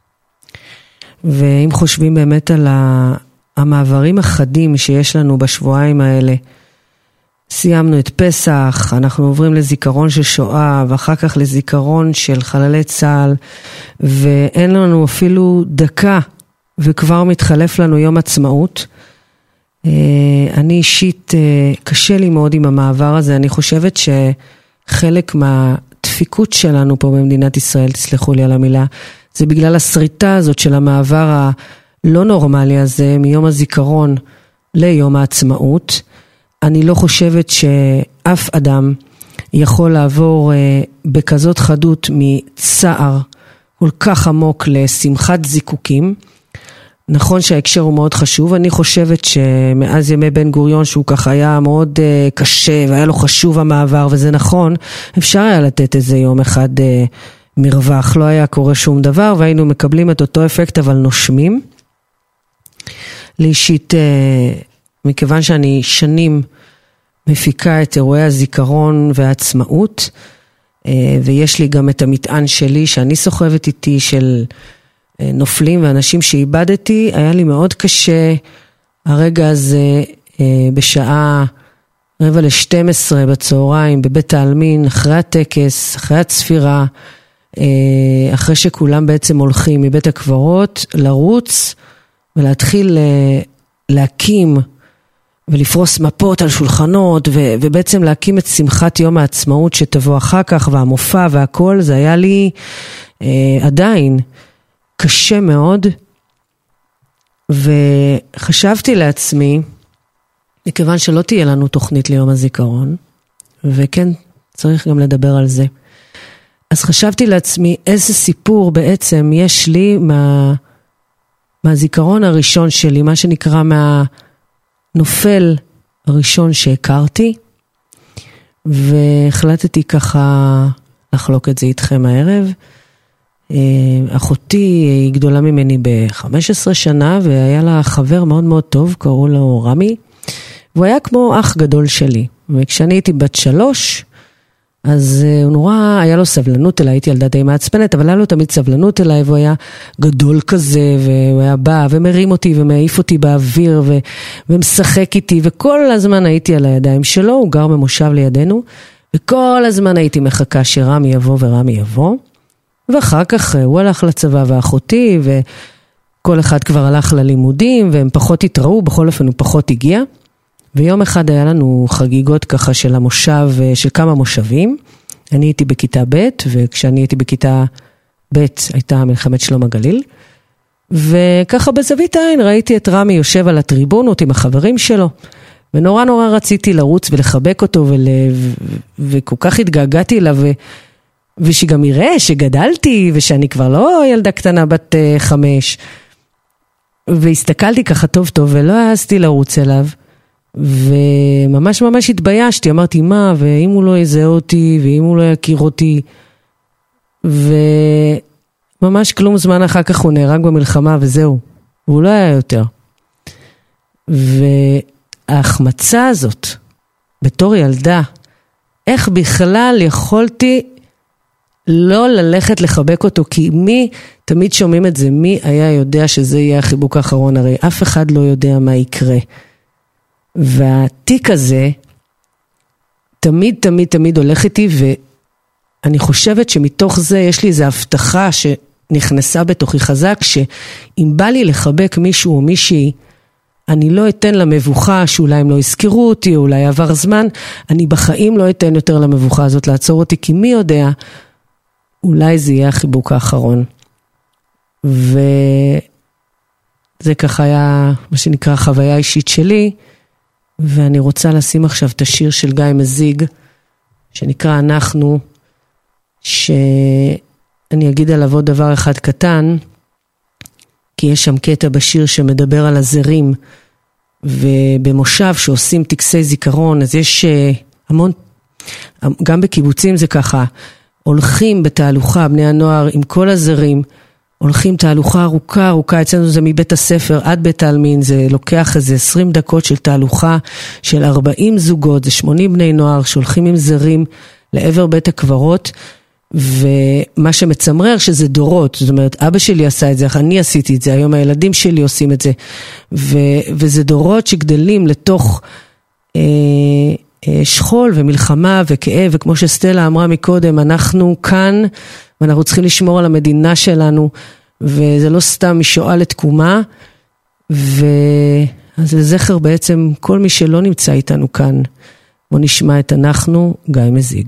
ואם חושבים באמת על המעברים החדים שיש לנו בשבועיים האלה, סיימנו את פסח, אנחנו עוברים לזיכרון של שואה, ואחר כך לזיכרון של חללי צה"ל, ואין לנו אפילו דקה, וכבר מתחלף לנו יום עצמאות. אני אישית, קשה לי מאוד עם המעבר הזה, אני חושבת שחלק מהדפיקות שלנו פה במדינת ישראל, תסלחו לי על המילה, זה בגלל הסריטה הזאת של המעבר הלא נורמלי הזה, מיום הזיכרון ליום העצמאות. אני לא חושבת שאף אדם יכול לעבור בכזאת חדות מצער כל כך עמוק לשמחת זיקוקים. נכון שההקשר הוא מאוד חשוב, אני חושבת שמאז ימי בן גוריון שהוא ככה היה מאוד uh, קשה והיה לו חשוב המעבר וזה נכון, אפשר היה לתת איזה יום אחד uh, מרווח, לא היה קורה שום דבר והיינו מקבלים את אותו אפקט אבל נושמים. לאישית, uh, מכיוון שאני שנים מפיקה את אירועי הזיכרון והעצמאות, uh, ויש לי גם את המטען שלי שאני סוחבת איתי של נופלים ואנשים שאיבדתי, היה לי מאוד קשה הרגע הזה בשעה רבע לשתים עשרה בצהריים בבית העלמין, אחרי הטקס, אחרי הצפירה, אחרי שכולם בעצם הולכים מבית הקברות, לרוץ ולהתחיל להקים ולפרוס מפות על שולחנות ו- ובעצם להקים את שמחת יום העצמאות שתבוא אחר כך והמופע והכל, זה היה לי עדיין קשה מאוד, וחשבתי לעצמי, מכיוון שלא תהיה לנו תוכנית ליום הזיכרון, וכן צריך גם לדבר על זה, אז חשבתי לעצמי איזה סיפור בעצם יש לי מה, מהזיכרון הראשון שלי, מה שנקרא מהנופל הראשון שהכרתי, והחלטתי ככה לחלוק את זה איתכם הערב. אחותי היא גדולה ממני ב-חמש עשרה שנה, והיה לה חבר מאוד מאוד טוב, קראו לו רמי, והוא היה כמו אח גדול שלי, וכשאני הייתי בת שלוש, אז הוא נורא, היה לו סבלנות אליי, הייתי ילדה די מעצבנת, אבל היה לו תמיד סבלנות אליי, והוא היה גדול כזה, והוא היה בא ומרים אותי ומעיף אותי באוויר, ו- ומשחק איתי, וכל הזמן הייתי על הידיים שלו, הוא גר במושב לידינו, וכל הזמן הייתי מחכה שרמי יבוא ורמי יבוא, ואחר כך הוא הלך לצבא ואחותי, וכל אחד כבר הלך ללימודים, והם פחות התראו, בכל אופן הוא פחות הגיע. ויום אחד היה לנו חגיגות ככה של המושב, של כמה מושבים. אני הייתי בכיתה ב', וכשאני הייתי בכיתה ב' הייתה מלחמת שלום הגליל. וככה בזווית העין ראיתי את רמי יושב על הטריבונות עם החברים שלו, ונורא נורא רציתי לרוץ ולחבק אותו, ול... וכל כך התגעגעתי אליו, ו... ושגם יראה שגדלתי, ושאני כבר לא ילדה קטנה בת uh, חמש, והסתכלתי ככה טוב טוב, ולא העזתי לרוץ אליו, וממש ממש התביישתי, אמרתי מה, ואם הוא לא יזהה אותי, ואם הוא לא יכיר אותי, וממש כלום זמן אחר כך הוא נהרג במלחמה, וזהו, והוא לא היה יותר. וההחמצה הזאת, בתור ילדה, איך בכלל יכולתי לא ללכת לחבק אותו, כי מי, תמיד שומעים את זה, מי היה יודע שזה יהיה החיבוק האחרון, הרי אף אחד לא יודע מה יקרה. והתיק הזה, תמיד תמיד תמיד הולך איתי, ואני חושבת שמתוך זה יש לי איזו הבטחה שנכנסה בתוכי חזק, שאם בא לי לחבק מישהו או מישהי, אני לא אתן למבוכה, שאולי הם לא יזכרו אותי, אולי עבר זמן, אני בחיים לא אתן יותר למבוכה הזאת לעצור אותי, כי מי יודע, אולי זה יהיה החיבוק האחרון. וזה ככה היה מה שנקרא חוויה אישית שלי, ואני רוצה לשים עכשיו את השיר של גיא מזיג, שנקרא אנחנו, שאני אגיד עליו עוד דבר אחד קטן, כי יש שם קטע בשיר שמדבר על הזרים, ובמושב שעושים טקסי זיכרון, אז יש המון, גם בקיבוצים זה ככה, הולכים בתהלוכה, בני הנוער עם כל הזרים, הולכים תהלוכה ארוכה, ארוכה, אצלנו זה מבית הספר עד בית העלמין, זה לוקח איזה עשרים דקות של תהלוכה של ארבעים זוגות, זה שמונים בני נוער שהולכים עם זרים לעבר בית הקברות, ומה שמצמרר שזה דורות, זאת אומרת, אבא שלי עשה את זה, אני עשיתי את זה, היום הילדים שלי עושים את זה, ו, וזה דורות שגדלים לתוך אה, אה, שכול ומלחמה וכאב, וכמו שסטלה אמרה מקודם, אנחנו כאן, ואנחנו צריכים לשמור על המדינה שלנו, וזה לא סתם משואה לתקומה, ו... אז זה זכר בעצם כל מי שלא נמצא איתנו כאן. בוא נשמע את אנחנו, גיא מזיג.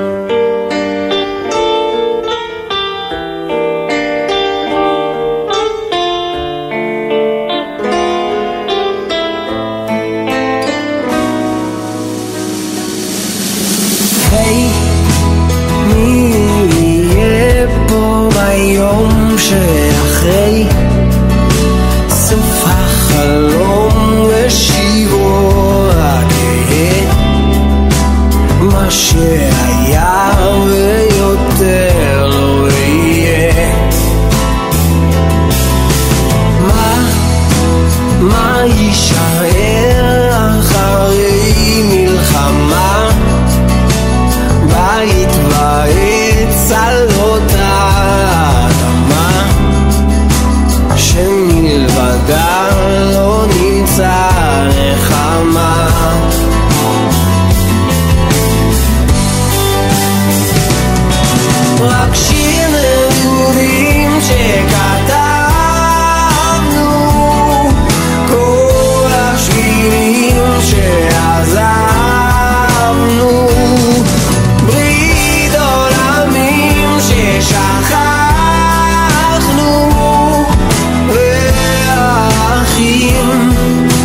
היי, מי יהיה פה ביום שאחרי סוף החלום ושיבו הגאה, מה שהיה ויותר לא יהיה. מה, מה יישאר אחרי מלחמה, בית ועץ על אותה אדמה, שמלבדה לא נמצא נחמה. רק שיר נדודים שכתבנו, כל השבילים שעזבנו, ברית עולמים ששכחנו, והאחים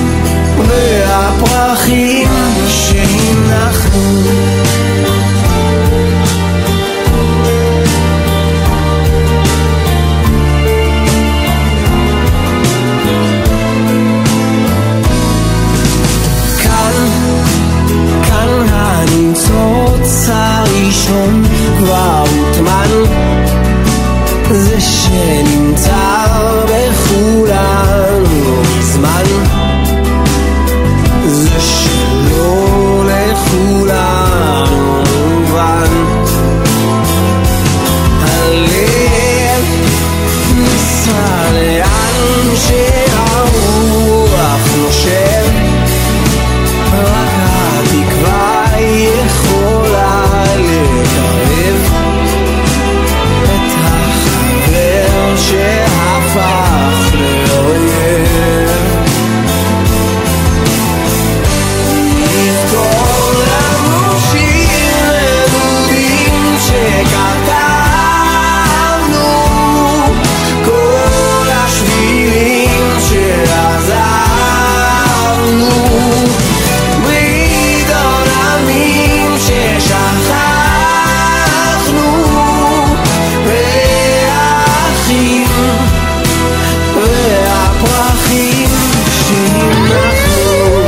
והפרחים שהנחנו. הניצוץ הראשון כבר הוטמן, זה שנמצא בכולנו מזמן, זה שלא לכולנו מובן. הלב ניסה לאן שהרוח נושב, רק התקווה יכולה לקרב את החבר שהפך לאויב. נזכור לנו שיר נדודים שכתבנו, כל השבילים שעזבנו, ברית עולמים ששכחנו, והאחים והפרחים שהנחנו.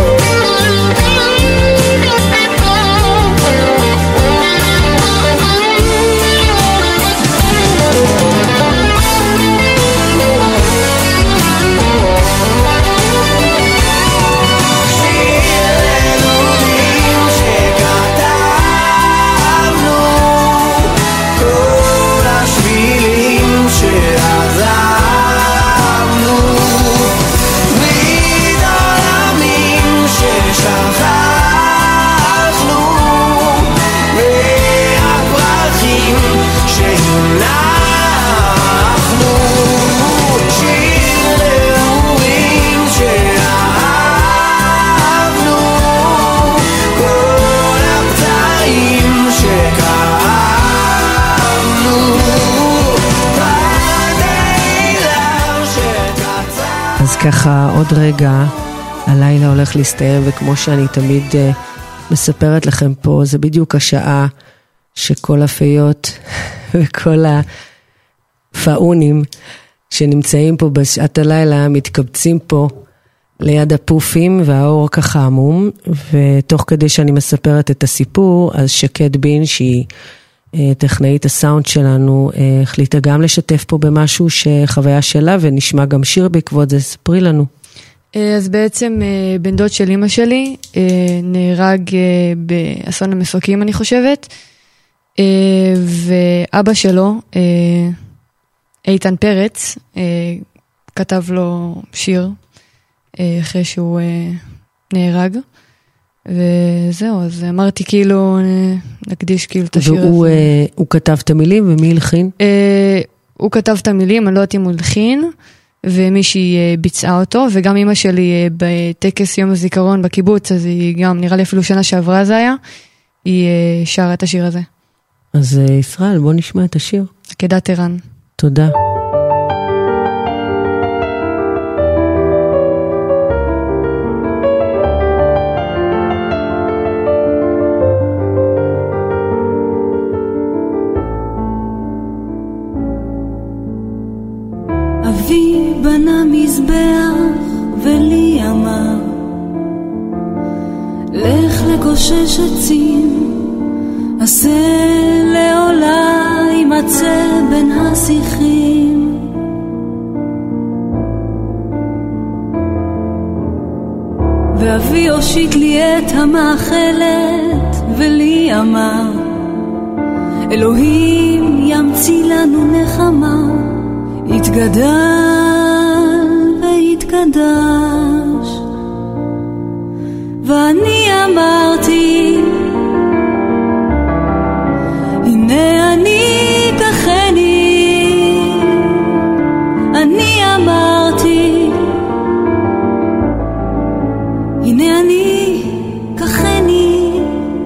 אז ככה עוד רגע הלילה הולך להסתיים, וכמו שאני תמיד uh, מספרת לכם פה, זה בדיוק השעה שכל הפיות וכל הפאונים שנמצאים פה בשעת הלילה מתקבצים פה ליד הפופים, והאור ככה עמום, ותוך כדי שאני מספרת את הסיפור, אז שקד בין שהיא טכנאית הסאונד שלנו החליטה גם לשתף פה במשהו שחוויה שלה, ונשמע גם שיר בעקבות זה. ספרי לנו. אז בעצם בן דוד של אמא שלי נהרג באסון המסוקים, אני חושבת, ואבא שלו, איתן פרץ, כתב לו שיר אחרי שהוא נהרג, וזהו, אז אמרתי כאילו, נקדיש כאילו את השיר והוא, הזה. והוא כתב את המילים, ומי הלחין? הוא כתב את המילים, אני לא יודעת אם הוא הלחין, ומישהי ביצעה אותו, וגם אמא שלי בטקס יום הזיכרון בקיבוץ, אז היא גם, נראה לי אפילו שנה שעברה זה היה, היא שרה את השיר הזה. אז ישראל, בוא נשמע את השיר. עקדת ערן. תודה. אבי בנה מזבח ולי אמר לך לקושש עצים עשה לעולה ימצא בין השיחים ואבי הושיט לי את המאכלת ולי אמר אלוהים ימציא לנו נחמה התגדל והתקדש ואני אמרתי הנה אני כחני אני אמרתי הנה אני כחני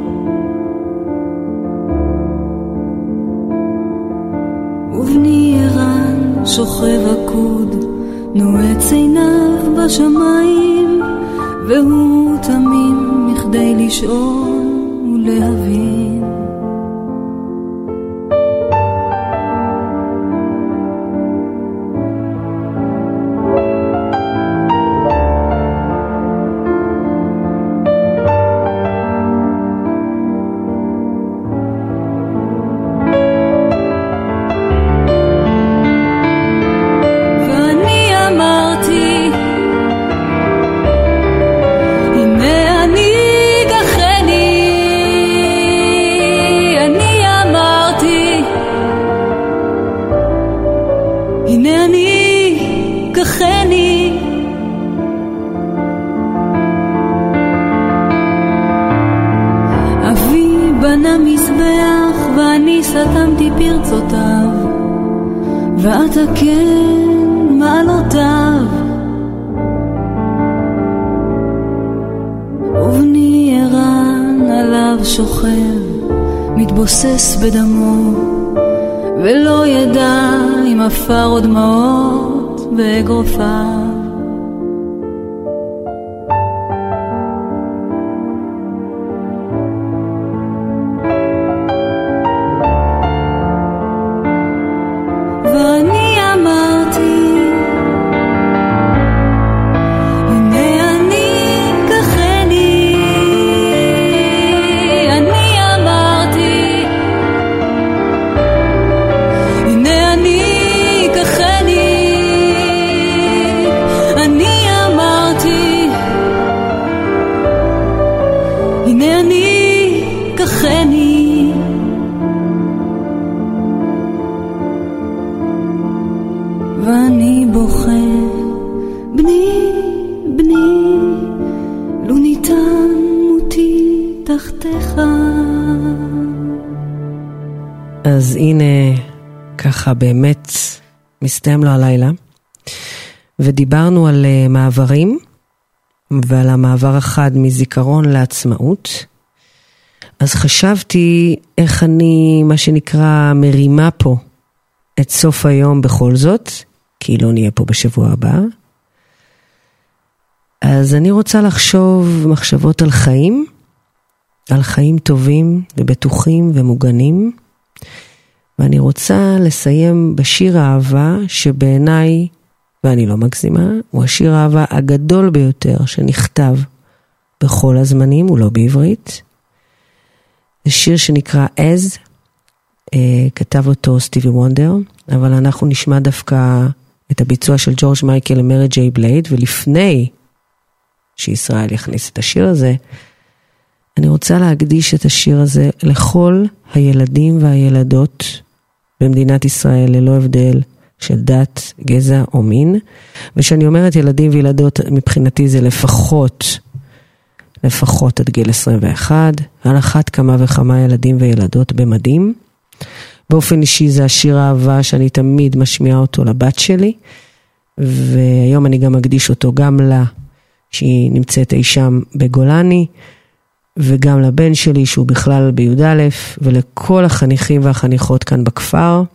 ובני ערן שוכב עקוד נועץ עיניו בשמיים והוא תמים מכדי לשאול ולהבין סתמתי פרצותיו ואתה כן מעלותיו ובני ערן עליו שוכב מתבוסס בדמו ולא ידע אם עפר עוד דמעות באגרופיו ואני בוכה בני בני לו ניתן מותי תחתיך. אז הנה ככה באמת מסתיים לו הלילה ודיברנו על מעברים ועל המעבר אחד מזיכרון לעצמאות. אז חשבתי איך אני מה שנקרא מרימה פה את סוף היום בכל זאת, כי לא נהיה פה בשבוע הבא. אז אני רוצה לחשוב מחשבות על חיים, על חיים טובים ובטוחים ומוגנים, ואני רוצה לסיים בשיר האהבה שבעיניי, ואני לא מגזימה, הוא השיר האהבה הגדול ביותר שנכתב בכל הזמנים, הוא לא בעברית. זה שיר שנקרא As, כתב אותו סטיבי וונדר, אבל אנחנו נשמע דווקא את הביצוע של ג'ורג' מייקל למרי ג'יי בלייד, ולפני שישראל יכניס את השיר הזה, אני רוצה להקדיש את השיר הזה לכל הילדים והילדות במדינת ישראל, ללא הבדל של דת, גזע או מין. ושאני אומרת ילדים וילדות, מבחינתי זה לפחות, לפחות עד גיל עשרים ואחת, על אחת כמה וכמה ילדים וילדות במדים. באופן אישי זה השיר האהבה שאני תמיד משמיעה אותו לבת שלי, והיום אני גם אקדיש אותו גם לה, שהיא נמצאת אי שם בגולני, וגם לבן שלי שהוא בכלל בי"א, ולכל החניכים והחניכות כאן בכפר.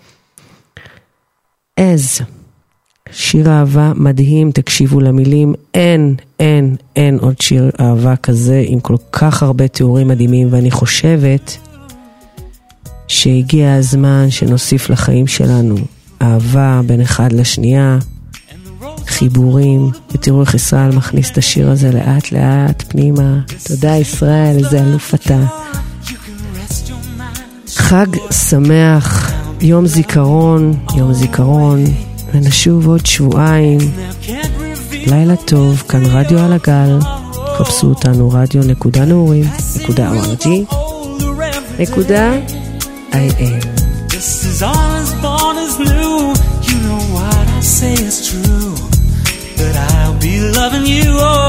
אז שיר אהבה מדהים, תקשיבו למילים, אין, אין, אין עוד שיר אהבה כזה עם כל כך הרבה תיאורים מדהימים, ואני חושבת שהגיע הזמן שנוסיף לחיים שלנו אהבה בין אחד לשנייה, חיבורים, ותראו איך ישראל מכניס את השיר הזה לאט לאט פנימה. תודה ישראל, איזה אלוף אתה. חג שמח, יום זיכרון, יום זיכרון, ונשוב עוד שבועיים. לילה טוב, כאן רדיו על הגל, חפשו אותנו רדיו נקודה נעורים נקודה או אר ג'י נקודה איי אם. This is all as born as new. You know what I say is true, that I'll be loving you all